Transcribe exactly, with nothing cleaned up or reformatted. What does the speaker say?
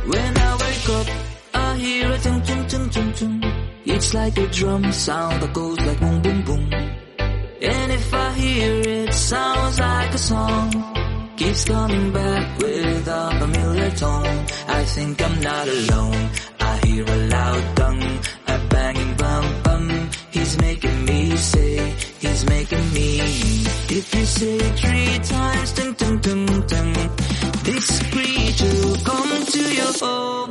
When I wake up, I hear a tung tung tung tung tung. It's like a drum sound that goes like boom boom boom. And if I hear it, sounds like a song. Keeps coming back with a familiar tone. I think I'm not alone. I hear a loud tongue, a banging bum bum. He's making me say, he's making me. If you say three times, tung tung tung tung, this creature will come to your home.